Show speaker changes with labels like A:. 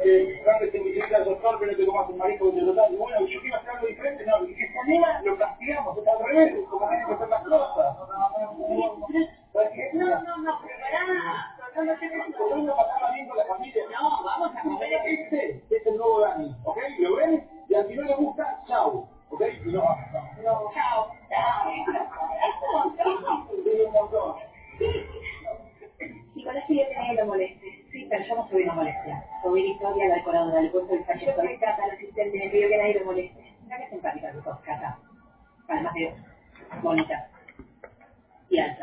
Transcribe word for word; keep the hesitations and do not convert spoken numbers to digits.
A: que trates de visitar al doctor, pero no te comas un marisco de total. Y bueno, yo quiero hacer algo diferente, no, y que esta nena lo castigamos, es al revés, como tienen que hacer las cosas. No, no, no, pero pará, no, no tenés que volverlo a pasarla bien con la familia. No, vamos a comer. Este es el nuevo Dani, ¿ok? ¿Lo ven? Y al que no le gusta, chau, ¿ok? Y no, no, chau, chau. Es un montón.
B: Nicolás quiere tener que lo moleste. Sí, pero yo no soy una molestia. Soy Victoria, la decoradora del puesto del taller. Soy Cata, la asistente. Me pidió que nadie lo moleste. Mira que simpática que sos, Cata. Además de bonita y alta.